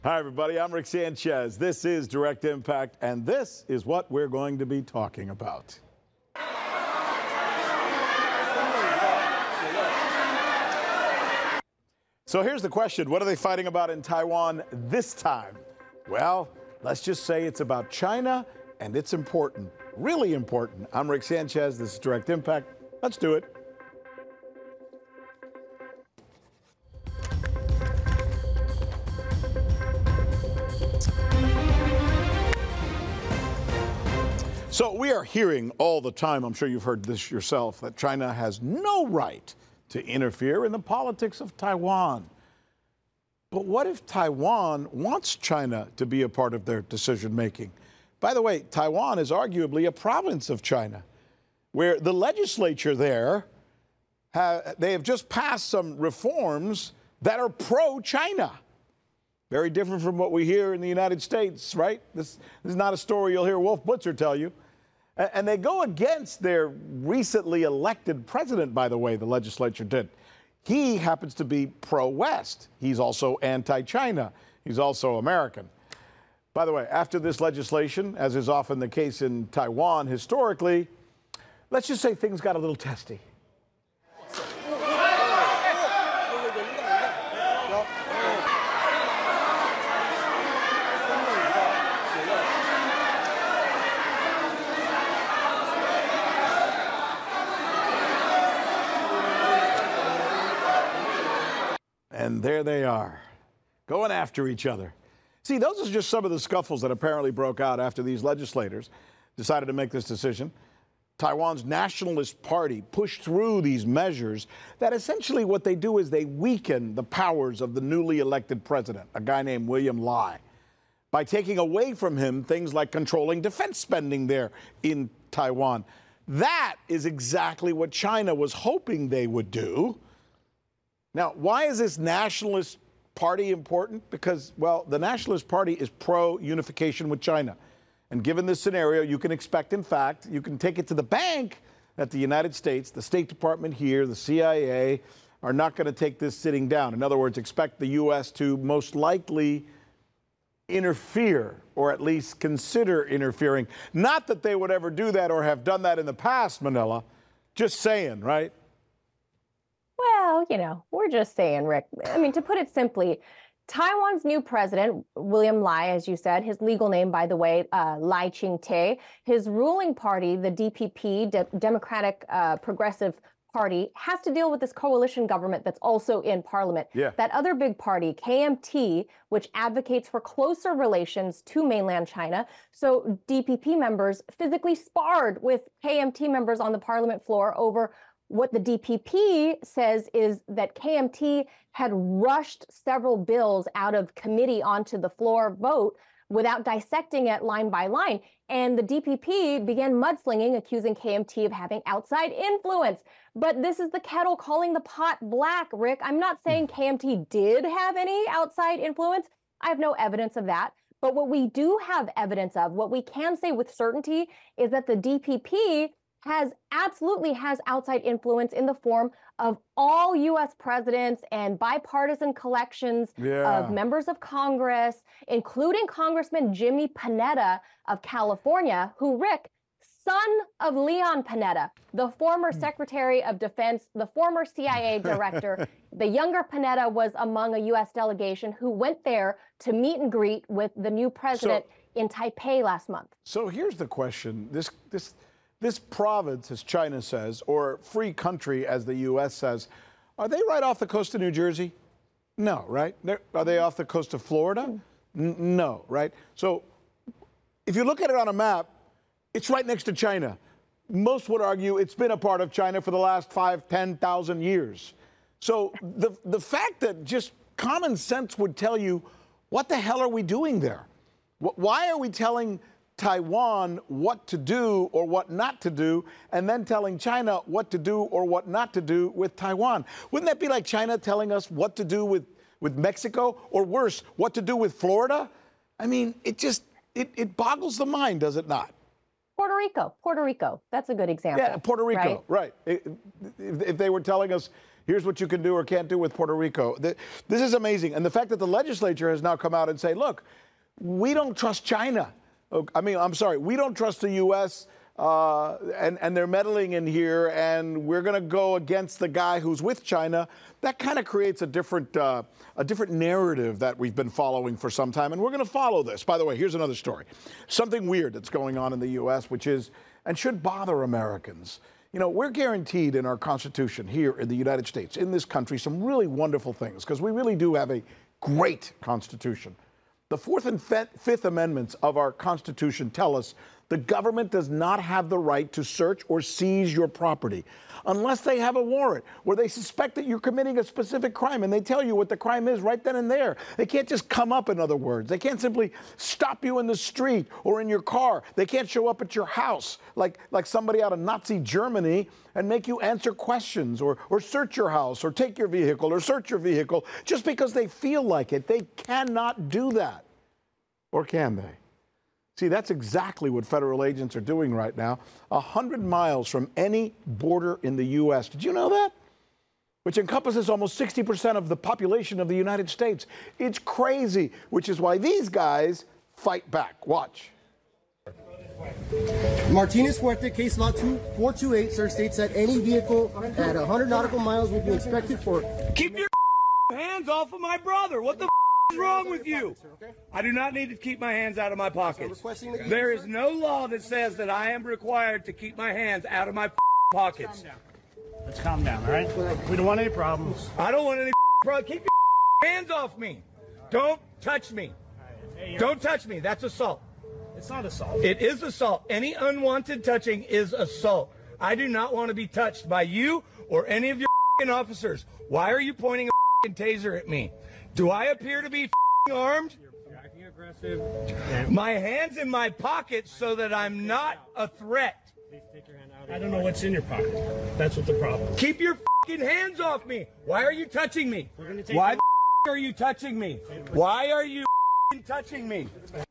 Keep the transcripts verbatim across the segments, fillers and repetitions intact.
Hi, everybody. I'm Rick Sanchez. This is Direct Impact, and this is what we're going to be talking about. So here's the question. What are they fighting about in Taiwan this time? Well, let's just say it's about China, and it's important, really important. I'm Rick Sanchez. This is Direct Impact. Let's do it. So we are hearing all the time, I'm sure you've heard this yourself, that China has no right to interfere in the politics of Taiwan. But what if Taiwan wants China to be a part of their decision-making? By the way, Taiwan is arguably a province of China, where the legislature there, have, they have just passed some reforms that are pro-China. Very different from what we hear in the United States, right? This, this is not a story you'll hear Wolf Blitzer tell you. And they go against their recently elected president, by the way, the legislature did. He happens to be pro-West. He's also anti-China. He's also American. By the way, after this legislation, as is often the case in Taiwan historically, let's just say things got a little testy. And there they are, going after each other. See, those are just some of the scuffles that apparently broke out after these legislators decided to make this decision. Taiwan's Nationalist Party pushed through these measures that essentially what they do is they weaken the powers of the newly elected president, a guy named William Lai, by taking away from him things like controlling defense spending there in Taiwan. That is exactly what China was hoping they would do. Now, why is this Nationalist Party important? Because, well, the Nationalist Party is pro-unification with China. And given this scenario, you can expect, in fact, you can take it to the bank that the United States, the State Department here, the C I A, are not going to take this sitting down. In other words, expect the U S to most likely interfere, or at least consider interfering. Not that they would ever do that or have done that in the past, Manila. Just saying, right? Well, you know, we're just saying, Rick. I mean, to put it simply, Taiwan's new president, William Lai, as you said, his legal name, by the way, uh, Lai Ching-te, his ruling party, the D P P, De- Democratic uh, Progressive Party, has to deal with this coalition government that's also in parliament. Yeah. That other big party, K M T, which advocates for closer relations to mainland China. So D P P members physically sparred with K M T members on the parliament floor over what the D P P says is that K M T had rushed several bills out of committee onto the floor vote without dissecting it line by line. And the D P P began mudslinging, accusing K M T of having outside influence. But this is the kettle calling the pot black, Rick. I'm not saying K M T did have any outside influence. I have no evidence of that. But what we do have evidence of, what we can say with certainty, is that the D P P has absolutely has outside influence in the form of all U S presidents and bipartisan collections yeah. of members of Congress, including Congressman Jimmy Panetta of California, who, Rick, son of Leon Panetta, the former Secretary of Defense, the former C I A director. The younger Panetta was among a U S delegation who went there to meet and greet with the new president so, in Taipei last month. So here's the question. This, this, This province, as China says, or free country, as the U S says, are they right off the coast of New Jersey? No, right? They're, are they off the coast of Florida? N- no, right? So if you look at it on a map, it's right next to China. Most would argue it's been a part of China for the last five, ten thousand years. So the, the fact that just common sense would tell you, what the hell are we doing there? Why are we telling Taiwan what to do or what not to do, and then telling China what to do or what not to do with Taiwan? Wouldn't that be like China telling us what to do with, with Mexico, or worse, what to do with Florida? I mean, it just, it, it boggles the mind, does it not? Puerto Rico, Puerto Rico. That's a good example. Yeah, Puerto Rico, right. right. If, if they were telling us, Here's what you can do or can't do with Puerto Rico. This is amazing. And the fact that the legislature has now come out and say, look, we don't trust China. I mean, I'm sorry, we don't trust the U S Uh, and, and they're meddling in here, and we're going to go against the guy who's with China. That kind of creates a different, uh, a different narrative that we've been following for some time, and we're going to follow this. By the way, here's another story. Something weird that's going on in the U S, which is, and should bother Americans. You know, we're guaranteed in our Constitution here in the United States, in this country, some really wonderful things, because we really do have a great Constitution. The Fourth and Fifth Amendments of our Constitution tell us the government does not have the right to search or seize your property unless they have a warrant where they suspect that you're committing a specific crime, and they tell you what the crime is right then and there. They can't just come up, in other words. They can't simply stop you in the street or in your car. They can't show up at your house like, like somebody out of Nazi Germany and make you answer questions or, or search your house or take your vehicle or search your vehicle just because they feel like it. They cannot do that. Or can they? See, that's exactly what federal agents are doing right now, a hundred miles from any border in the U S. Did you know that? Which encompasses almost sixty percent of the population of the United States. It's crazy, which is why these guys fight back. Watch. Martinez Fuerte, case law two four two eight, sir, states that any vehicle at one hundred nautical miles will be inspected for... Keep your hands off of my brother. What the is wrong with you? I do not need to keep my hands out of my pockets. There is no law that says that I am required to keep my hands out of my pockets. Let's calm down, all right? We don't want any problems. I don't want any problems. Keep your hands off me. Don't touch me. Don't touch me. That's assault. It's not assault. It is assault. Any unwanted touching is assault. I do not want to be touched by you or any of your officers. Why are you pointing a taser at me? Do I appear to be armed? You're acting aggressive. My hands in my pockets so that I'm not a threat. Please take your hand out. I don't know what's in your pocket. That's what the problem is. Keep your hands off me. Why are you touching me? We're gonna take Why the are you touching me? Why are you touching me?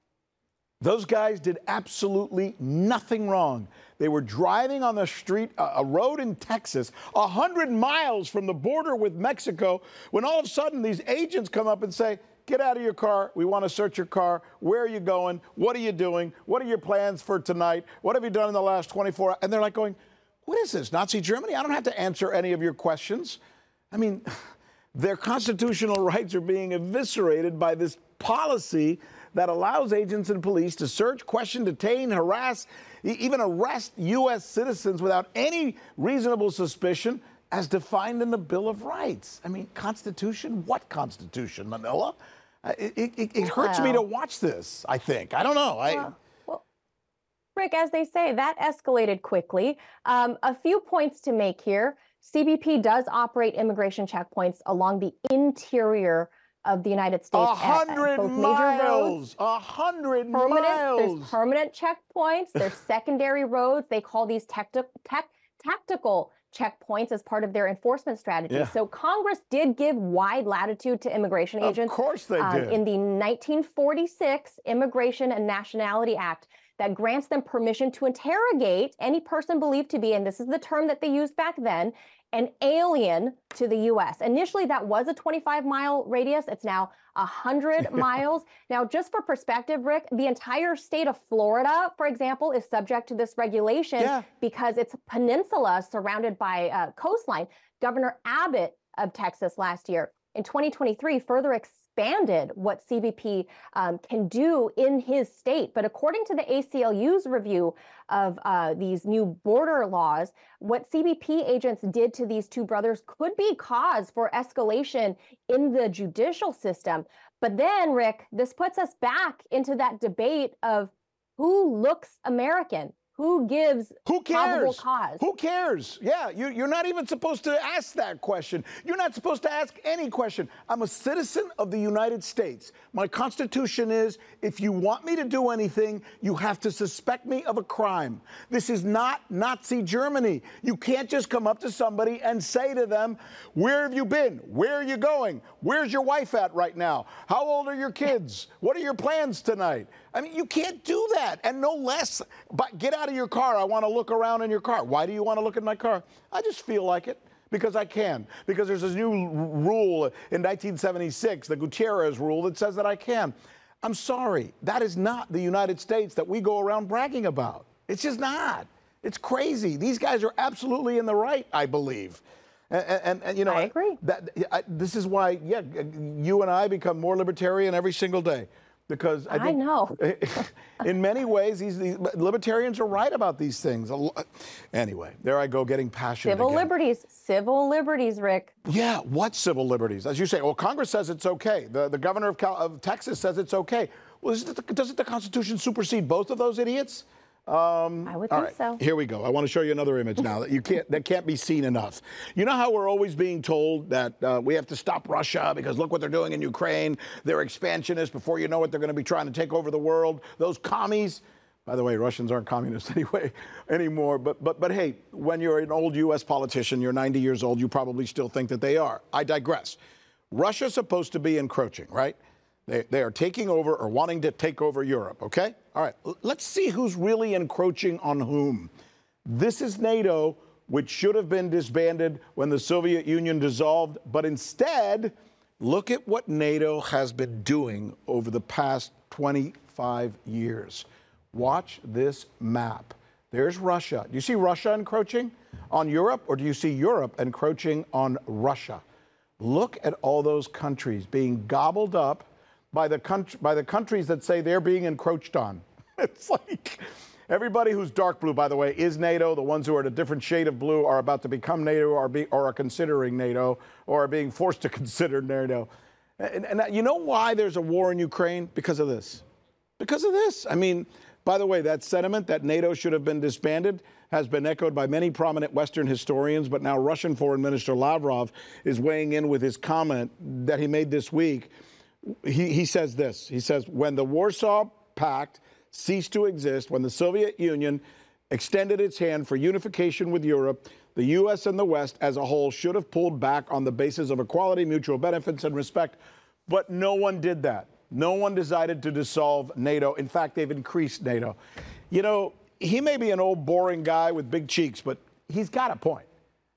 Those guys did absolutely nothing wrong. They were driving on the street, a road in Texas, a hundred miles from the border with Mexico, when all of a sudden these agents come up and say, get out of your car. We want to search your car. Where are you going? What are you doing? What are your plans for tonight? What have you done in the last twenty-four hours? And they're like going, what is this, Nazi Germany? I don't have to answer any of your questions. I mean, their constitutional rights are being eviscerated by this policy that allows agents and police to search, question, detain, harass, even arrest U S citizens without any reasonable suspicion as defined in the Bill of Rights. I mean, Constitution? What Constitution, Manila? It, it, it hurts wow. me to watch this, I think. I don't know. I, well, well, Rick, as they say, that escalated quickly. Um, a few points to make here. C B P does operate immigration checkpoints along the interior of the United States. A hundred miles. A hundred miles. There's permanent checkpoints. There's secondary roads. They call these tacti- tech, tactical checkpoints as part of their enforcement strategy. Yeah. So Congress did give wide latitude to immigration agents. Of course they um, did. In the nineteen forty-six Immigration and Nationality Act that grants them permission to interrogate any person believed to be, and this is the term that they used back then, an alien to the U S. Initially, that was a twenty-five mile radius. It's now one hundred miles. Now, just for perspective, Rick, the entire state of Florida, for example, is subject to this regulation yeah. because it's a peninsula surrounded by uh, coastline. Governor Abbott of Texas last year, in twenty twenty-three, further expanded what C B P um, can do in his state. But according to the A C L U's review of uh, these new border laws, what C B P agents did to these two brothers could be cause for escalation in the judicial system. But then, Rick, this puts us back into that debate of who looks American. Who gives Who probable cares? cause? Who cares? Yeah, you, you're not even supposed to ask that question. You're not supposed to ask any question. I'm a citizen of the United States. My Constitution is, if you want me to do anything, you have to suspect me of a crime. This is not Nazi Germany. You can't just come up to somebody and say to them, where have you been? Where are you going? Where's your wife at right now? How old are your kids? What are your plans tonight? I mean, you can't do that. And no less, but get out of your car. I want to look around in your car. Why do you want to look at my car? I just feel like it. because I can. Because there's this new rule in nineteen seventy-six, the Gutierrez rule, that says that I can. I'm sorry. That is not the United States that we go around bragging about. It's just not. It's crazy. These guys are absolutely in the right, I believe. And, and, and you know, I agree. That, I, this is why, yeah, you and I become more libertarian every single day. Because I, think I know. in many ways, these, these libertarians are right about these things. Anyway, there I go getting passionate Civil again. liberties. Civil liberties, Rick. Yeah, what civil liberties? As you say, well, Congress says it's okay. The, the governor of, Cal, of Texas says it's okay. Well, is it, doesn't the Constitution supersede both of those idiots? Um, I would all think right, so. Here we go. I want to show you another image now that you can't that can't be seen enough. You know how we're always being told that uh, we have to stop Russia because look what they're doing in Ukraine. They're expansionists. Before you know it, they're going to be trying to take over the world. Those commies. By the way, Russians aren't communists anyway anymore. But but but hey, when you're an old U S politician, you're ninety years old, you probably still think that they are. I digress. Russia's supposed to be encroaching, right? They, they are taking over or wanting to take over Europe, okay? All right, L- let's see who's really encroaching on whom. This is NATO, which should have been disbanded when the Soviet Union dissolved, but instead, look at what NATO has been doing over the past twenty-five years. Watch this map. There's Russia. Do you see Russia encroaching on Europe, or do you see Europe encroaching on Russia? Look at all those countries being gobbled up by the country, by the countries that say they're being encroached on. It's like everybody who's dark blue, by the way, is NATO. The ones who are a different shade of blue are about to become NATO or, be, or are considering NATO or are being forced to consider NATO. And, and you know why there's a war in Ukraine? Because of this. Because of this. I mean, by the way, that sentiment that NATO should have been disbanded has been echoed by many prominent Western historians, but now Russian Foreign Minister Lavrov is weighing in with his comment that he made this week. He, he says this. He says, when the Warsaw Pact ceased to exist, when the Soviet Union extended its hand for unification with Europe, the U S and the West as a whole should have pulled back on the basis of equality, mutual benefits, and respect. But no one did that. No one decided to dissolve NATO. In fact, they've increased NATO. You know, he may be an old boring guy with big cheeks, but he's got a point.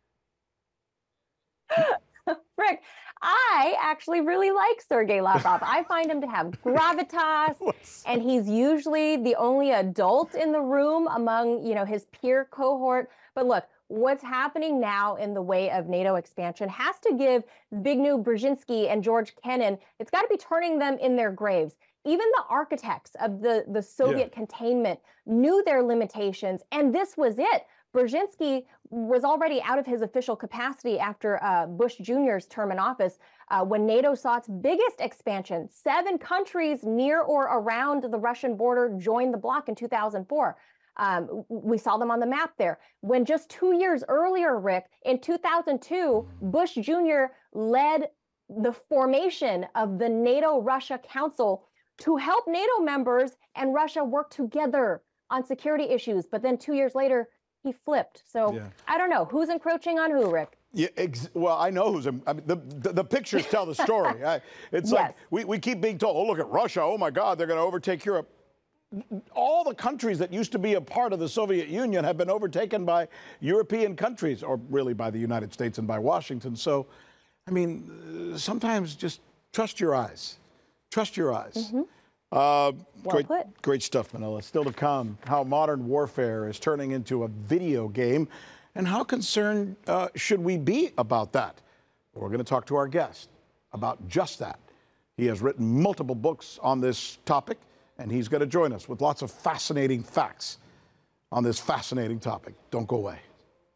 Rick, I actually really like Sergei Lavrov. I find him to have gravitas, and he's usually the only adult in the room among, you know, his peer cohort. But look, what's happening now in the way of NATO expansion has to give Zbigniew Brzezinski and George Kennan, it's got to be turning them in their graves. Even the architects of the, the Soviet yeah. containment knew their limitations, and this was it. Brzezinski was already out of his official capacity after uh, Bush Junior's term in office uh, when NATO saw its biggest expansion. Seven countries near or around the Russian border joined the bloc in two thousand four. Um, we saw them on the map there. When just two years earlier, Rick, in two thousand two, Bush Junior led the formation of the NATO-Russia Council to help NATO members and Russia work together on security issues. But then two years later, he flipped. So yeah. I don't know who's encroaching on who, Rick. Yeah, ex- well, I know who's. I mean, the, the the pictures tell the story. I, it's yes. like we, we keep being told, oh, look at Russia. Oh, my God, they're going to overtake Europe. All the countries that used to be a part of the Soviet Union have been overtaken by European countries, or really by the United States and by Washington. So, I mean, uh, sometimes just trust your eyes. Trust your eyes. Mm-hmm. Uh, well great, put. great stuff, Manila. Still to come, how modern warfare is turning into a video game, and how concerned uh, should we be about that? We're going to talk to our guest about just that. He has written multiple books on this topic, and he's going to join us with lots of fascinating facts on this fascinating topic. Don't go away.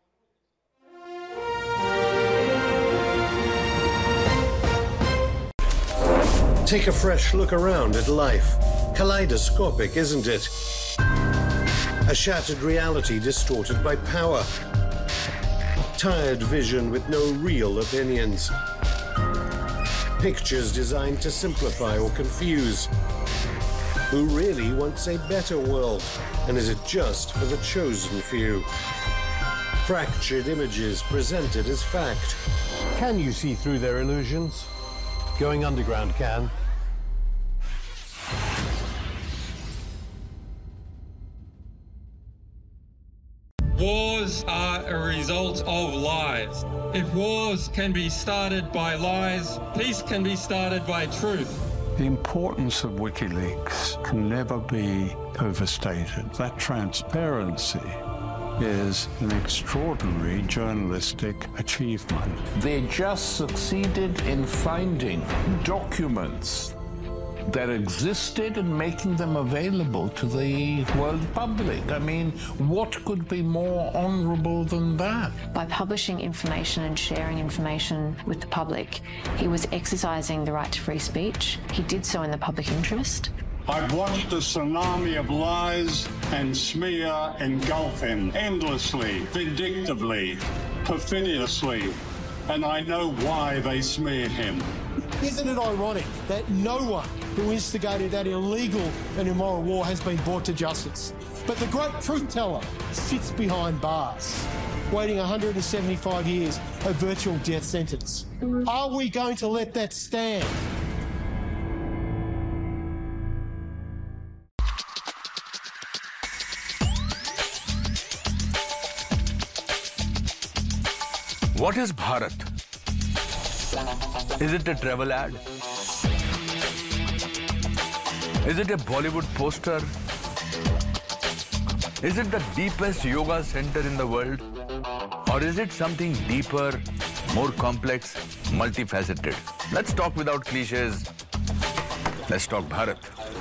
Take a fresh look around at life. Kaleidoscopic, isn't it? A shattered reality distorted by power. Tired vision with no real opinions. Pictures designed to simplify or confuse. Who really wants a better world? And is it just for the chosen few? Fractured images presented as fact. Can you see through their illusions? Going underground can. Wars Wars are a result of lies. If wars can be started by lies, peace can be started by truth. The importance of WikiLeaks can never be overstated. That transparency is an extraordinary journalistic achievement. They just succeeded in finding documents that existed and making them available to the world public. I mean, what could be more honorable than that? By publishing information and sharing information with the public, he was exercising the right to free speech. He did so in the public interest. I've watched a tsunami of lies and smear engulf him endlessly, vindictively, perfidiously, and I know why they smeared him. Isn't it ironic that no one who instigated that illegal and immoral war has been brought to justice? But the great truth teller sits behind bars, waiting one hundred seventy-five years of virtual death sentence. Are we going to let that stand? What is Bharat? Is it a travel ad? Is it a Bollywood poster? Is it the deepest yoga center in the world? Or is it something deeper, more complex, multifaceted? Let's talk without cliches. Let's talk Bharat.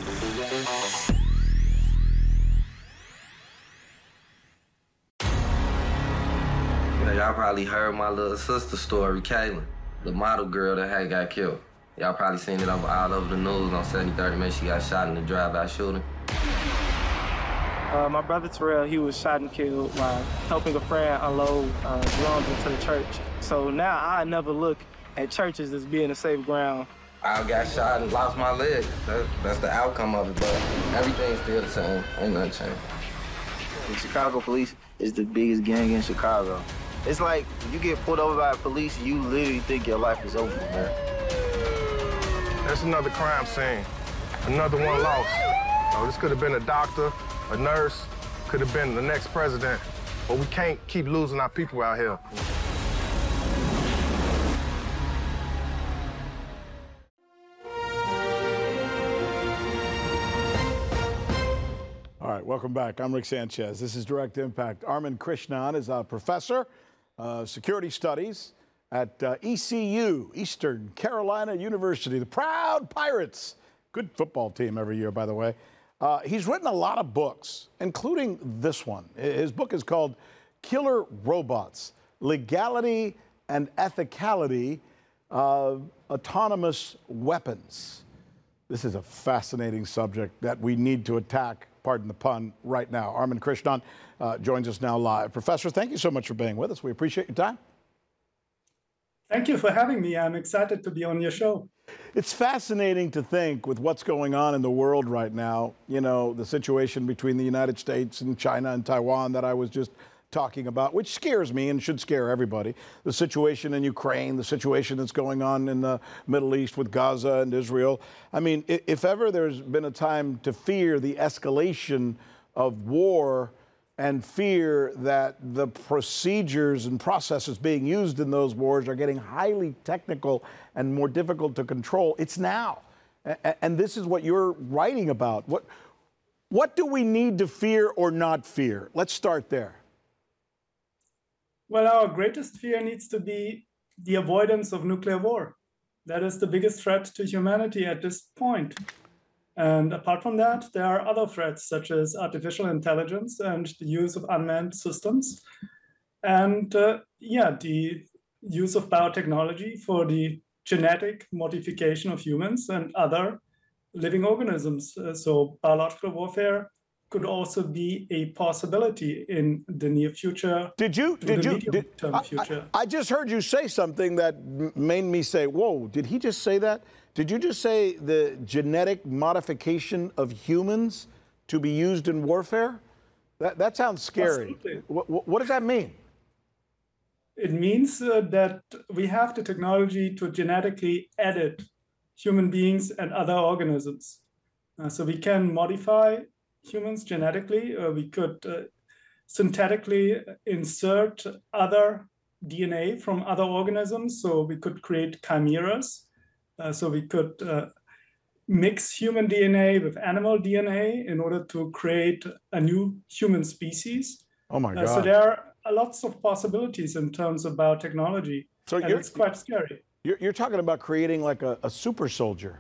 Y'all probably heard my little sister story, Kayla, the model girl that had got killed. Y'all probably seen it all over the news on seventy-third May. She got shot in the drive-by shooting. Uh, my brother Terrell, he was shot and killed while helping a friend unload uh, drums into the church. So now I never look at churches as being a safe ground. I got shot and lost my leg. That, that's the outcome of it, but everything's still the same. Ain't nothing changed. The Chicago police is the biggest gang in Chicago. It's like you get pulled over by police, you literally think your life is over, man. That's another crime scene. Another one lost. Oh, this could have been a doctor, a nurse, could have been the next president. But we can't keep losing our people out here. All right, welcome back. I'm Rick Sanchez. This is Direct Impact. Armin Krishnan is a professor of security studies at uh, E C U, Eastern Carolina University, the proud Pirates. Good football team every year, by the way. Uh, he's written a lot of books, including this one. His book is called Killer Robots, Legality and Ethicality of Autonomous Weapons. This is a fascinating subject that we need to attack, pardon the pun, right now. Armin Krishnan uh, joins us now live. Professor, thank you so much for being with us. We appreciate your time. Thank you for having me. I'm excited to be on your show. It's fascinating to think with what's going on in the world right now, you know, the situation between the United States and China and Taiwan that I was just talking about, which scares me and should scare everybody. The situation in Ukraine, the situation that's going on in the Middle East with Gaza and Israel. I mean, if ever there's been a time to fear the escalation of war and fear that the procedures and processes being used in those wars are getting highly technical and more difficult to control, it's now. And this is what you're writing about. What, what do we need to fear or not fear? Let's start there. Well, our greatest fear needs to be the avoidance of nuclear war. That is the biggest threat to humanity at this point. And apart from that, there are other threats such as artificial intelligence and the use of unmanned systems. And uh, yeah, the use of biotechnology for the genetic modification of humans and other living organisms. Uh, so biological warfare could also be a possibility in the near future. Did you? Did you? Did, I, future. I, I just heard you say something that made me say, "Whoa!" Did he just say that? Did you just say the genetic modification of humans to be used in warfare? That that sounds scary. What, what, what does that mean? It means uh, that we have the technology to genetically edit human beings and other organisms. Uh, so we can modify humans genetically. Uh, we could uh, synthetically insert other D N A from other organisms. So we could create chimeras. Uh, so we could uh, mix human D N A with animal D N A in order to create a new human species. Oh my God. Uh, so there are lots of possibilities in terms of biotechnology. So and you're, it's quite scary. You're, you're talking about creating like a, a super soldier.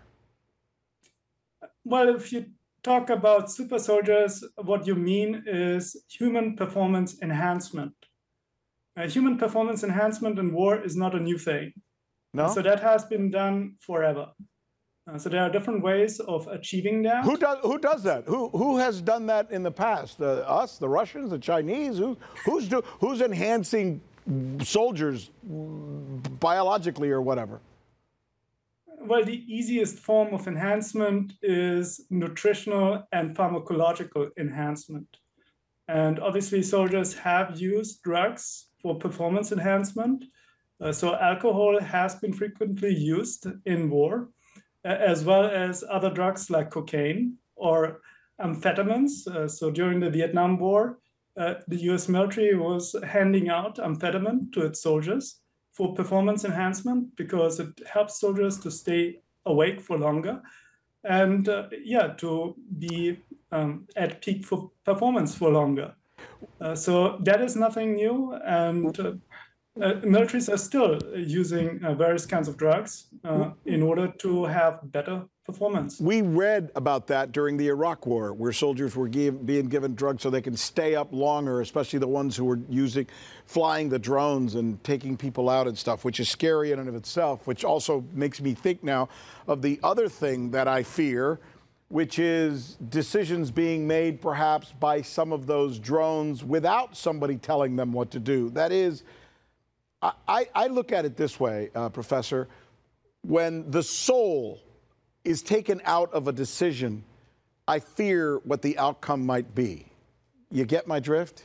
Well, if you talk about super soldiers, what you mean is human performance enhancement. Uh, human performance enhancement in war is not a new thing. No? So that has been done forever. Uh, so there are different ways of achieving that. Who does who does that? Who who has done that in the past? Uh, us, the Russians, the Chinese? Who who's do who's enhancing soldiers biologically or whatever? Well, the easiest form of enhancement is nutritional and pharmacological enhancement. And obviously, soldiers have used drugs for performance enhancement. Uh, so alcohol has been frequently used in war, uh, as well as other drugs like cocaine or amphetamines. Uh, so during the Vietnam War, uh, the U S military was handing out amphetamine to its soldiers for performance enhancement because it helps soldiers to stay awake for longer and, uh, yeah, to be um, at peak for performance for longer. Uh, so that is nothing new, and uh, uh, militaries are still using uh, various kinds of drugs uh, in order to have better performance. We read about that during the Iraq War, where soldiers were give, being given drugs so they can stay up longer, especially the ones who were using, flying the drones and taking people out and stuff, which is scary in and of itself, which also makes me think now of the other thing that I fear, which is decisions being made perhaps by some of those drones without somebody telling them what to do. That is, I, I look at it this way, uh, Professor, when the soul is taken out of a decision, I fear what the outcome might be. You get my drift?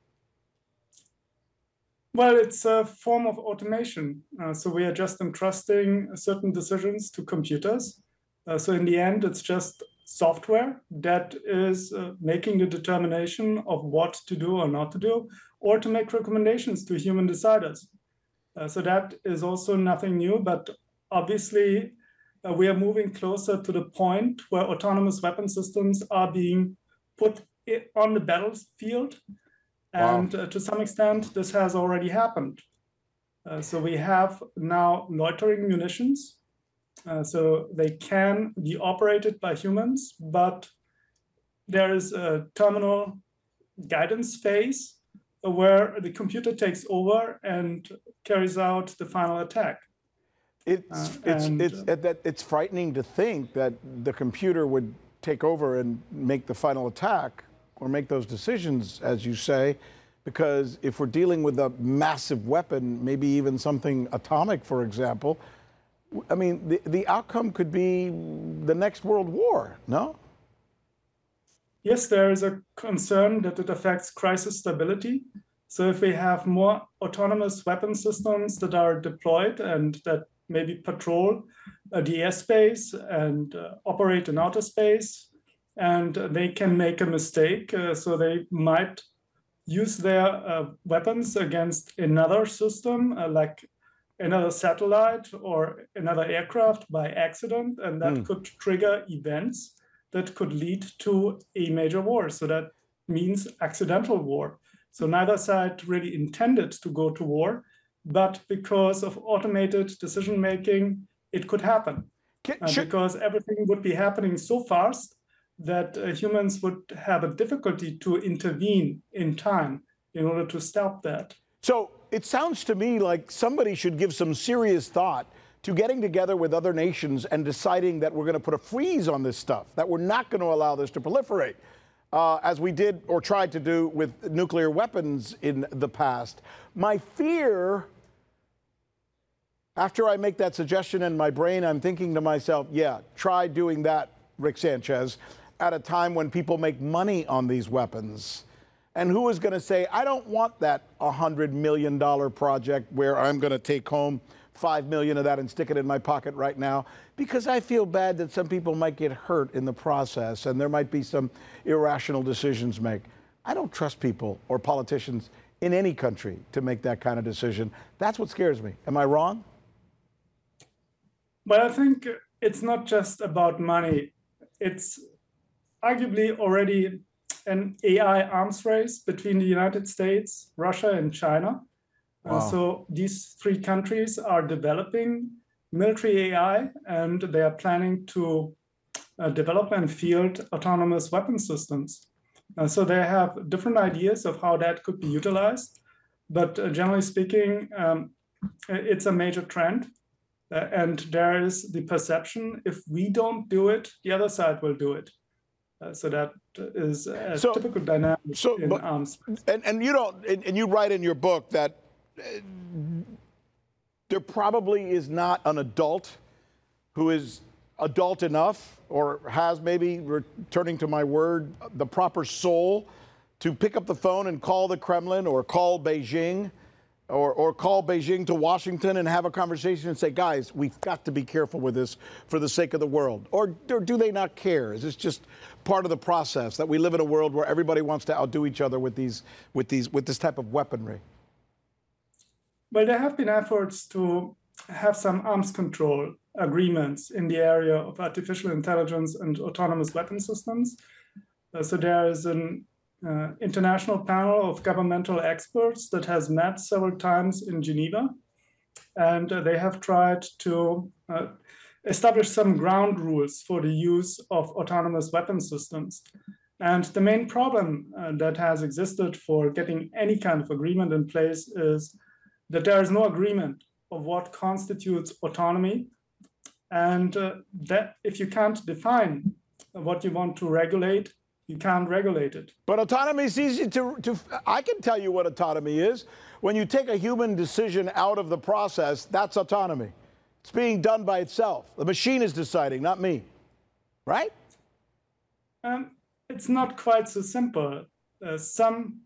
Well, it's a form of automation. Uh, so we are just entrusting certain decisions to computers. Uh, so in the end, it's just software that is uh, making the determination of what to do or not to do, or to make recommendations to human deciders. Uh, so that is also nothing new, but obviously uh, we are moving closer to the point where autonomous weapon systems are being put on the battlefield. And wow. uh, to some extent, this has already happened. Uh, so we have now loitering munitions. Uh, so they can be operated by humans, but there is a terminal guidance phase where the computer takes over and carries out the final attack. It's uh, it's and, it's uh, that it's frightening to think that the computer would take over and make the final attack or make those decisions, as you say, because if we're dealing with a massive weapon, maybe even something atomic, for example, I mean, the, the outcome could be the next world war, no? Yes, there is a concern that it affects crisis stability. So if we have more autonomous weapon systems that are deployed and that maybe patrol uh, the airspace and uh, operate in outer space, and uh, they can make a mistake, uh, so they might use their uh, weapons against another system, uh, like another satellite or another aircraft by accident, and that mm. could trigger events that could lead to a major war. So that means accidental war. So neither side really intended to go to war, but because of automated decision-making, it could happen. Can, uh, because everything would be happening so fast that uh, humans would have a difficulty to intervene in time in order to stop that. So it sounds to me like somebody should give some serious thought to getting together with other nations and deciding that we're going to put a freeze on this stuff, that we're not going to allow this to proliferate, uh, as we did or tried to do with nuclear weapons in the past. My fear, after I make that suggestion in my brain, I'm thinking to myself, yeah, try doing that, Rick Sanchez, at a time when people make money on these weapons. And who is going to say, I don't want that one hundred million dollar project where I'm going to take home five million of that and stick it in my pocket right now, because I feel bad that some people might get hurt in the process and there might be some irrational decisions made. I don't trust people or politicians in any country to make that kind of decision. That's what scares me. Am I wrong? But I think it's not just about money. It's arguably already an A I arms race between the United States, Russia, and China. Wow. Uh, so these three countries are developing military A I, and they are planning to uh, develop and field autonomous weapon systems. Uh, so they have different ideas of how that could be utilized. But uh, generally speaking, um, it's a major trend. Uh, and there is the perception, if we don't do it, the other side will do it. Uh, so that is a so, typical dynamic so, in but, arms. And, and you don't, and, and you write in your book that uh, there probably is not an adult who is adult enough or has, maybe, returning to my word, the proper soul to pick up the phone and call the Kremlin or call Beijing or, or call Beijing to Washington and have a conversation and say, guys, we've got to be careful with this for the sake of the world. Or, or do they not care? Is this just part of the process that we live in a world where everybody wants to outdo each other with these, with these, with this type of weaponry? Well, there have been efforts to have some arms control agreements in the area of artificial intelligence and autonomous weapon systems. Uh, so there is an uh, international panel of governmental experts that has met several times in Geneva, and uh, they have tried to uh, establish some ground rules for the use of autonomous weapon systems. And the main problem uh, that has existed for getting any kind of agreement in place is that there is no agreement of what constitutes autonomy. And uh, that if you can't define what you want to regulate, you can't regulate it. But autonomy is easy to, to, I can tell you what autonomy is. When you take a human decision out of the process, that's autonomy. It's being done by itself. The machine is deciding, not me, right? Um, it's not quite so simple. Uh, some,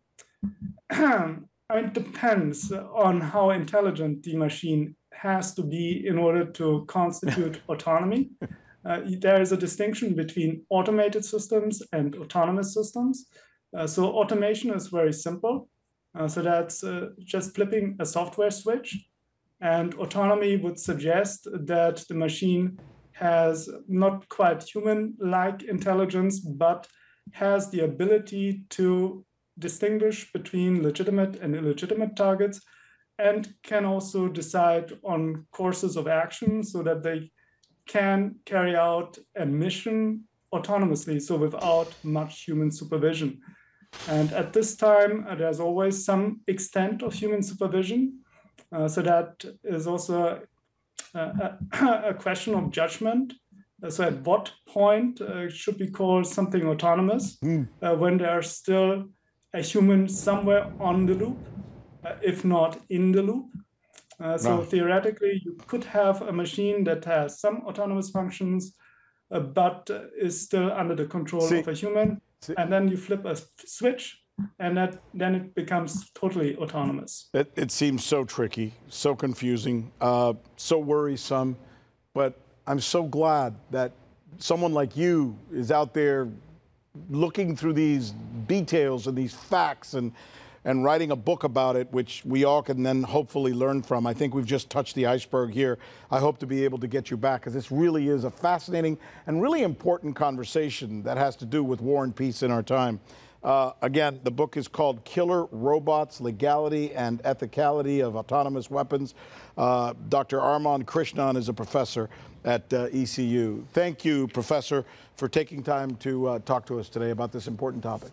I mean, it depends on how intelligent the machine has to be in order to constitute autonomy. Uh, there is a distinction between automated systems and autonomous systems. Uh, so automation is very simple. Uh, so that's uh, just flipping a software switch. And autonomy would suggest that the machine has not quite human-like intelligence, but has the ability to distinguish between legitimate and illegitimate targets, and can also decide on courses of action so that they can carry out a mission autonomously, so without much human supervision. And at this time, uh, there's always some extent of human supervision. Uh, so that is also a, a, a question of judgment. Uh, so at what point uh, should we call something autonomous mm. uh, when there's still a human somewhere on the loop, uh, if not in the loop? Uh, so no. Theoretically, you could have a machine that has some autonomous functions, uh, but uh, is still under the control See. of a human. See. And then you flip a switch, and that, then it becomes totally autonomous. It, it seems so tricky, so confusing, uh, so worrisome. But I'm so glad that someone like you is out there looking through these details and these facts and and writing a book about it, which we all can then hopefully learn from. I think we've just touched the iceberg here. I hope to be able to get you back, because this really is a fascinating and really important conversation that has to do with war and peace in our time. Uh, again, the book is called Killer Robots, Legality and Ethicality of Autonomous Weapons. Uh, Doctor Armand Krishnan is a professor at uh, E C U. Thank you, Professor, for taking time to uh, talk to us today about this important topic.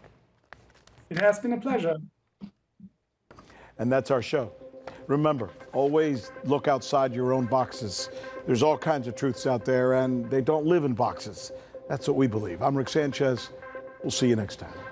It has been a pleasure. And that's our show. Remember, always look outside your own boxes. There's all kinds of truths out there, and they don't live in boxes. That's what we believe. I'm Rick Sanchez. We'll see you next time.